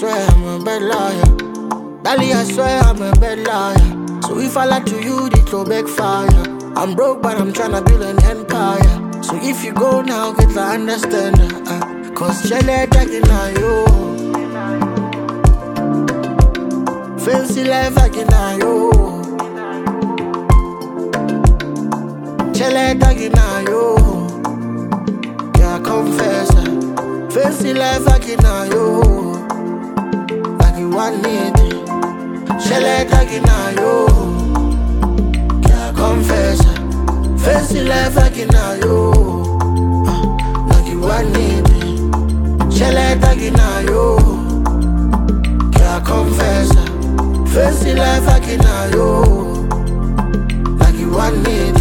swear I'm a bad liar. Dali, I swear I'm a bad liar. So if I lie to you, it will backfire. I'm broke, but I'm tryna build an empire. So if you go now, get the understand. Cause Chele taking on you. Fancy life taking on you. Chele taking on you. Yeah, confess. Fancy life taking on you. Like you want it. Chele taking on you. Yeah, confess. Fancy life taking on you. Like you want it. Chele taking on you. Yeah, confess. Fancy life taking on you. Like you want it.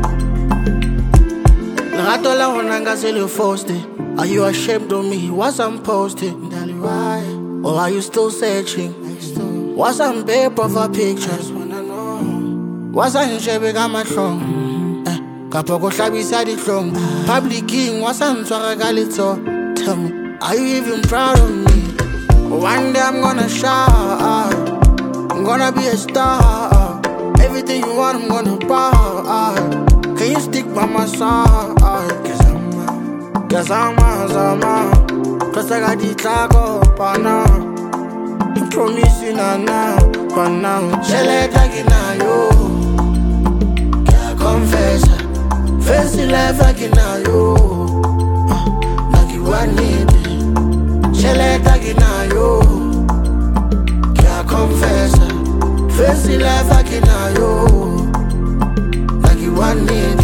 Lerato la honanga se le forced. Are you ashamed of me? What's I'm posting? Why? Or are you still searching? What's on paper for pictures? What's on shape got my throne? Kapoko shabisa di throne. Public king, what's on swaragalito? Tell me, are you even proud of me? One day I'm gonna shine. I'm gonna be a star. Everything you want, I'm gonna buy. Can you stick by my side? Cause I got the taco, pana. You promising now, but now Chele taking on you. Yeah, confess. Fancy life taking on you. Like you want it. Chele taking on you. Yeah, confess. Fancy life taking on you. Like you want it.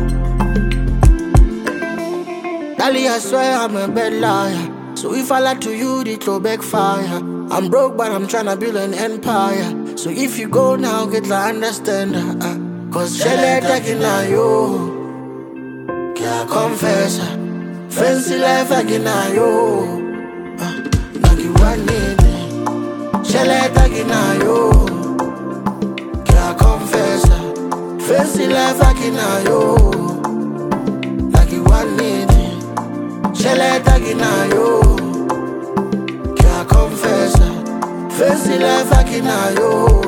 Dali, I swear I'm a bad liar. So if I lie to you, it will backfire. I'm broke, but I'm tryna build an empire. So if you go now, get the understand. Cause Chele taking on you. Yeah, confess. Fancy life taking on you. Like you want it. Chele taking on you. Yeah, confess. Fancy life taking on you. Like you want it. Chele taking on you. Can't confess. Fancy life taking on you.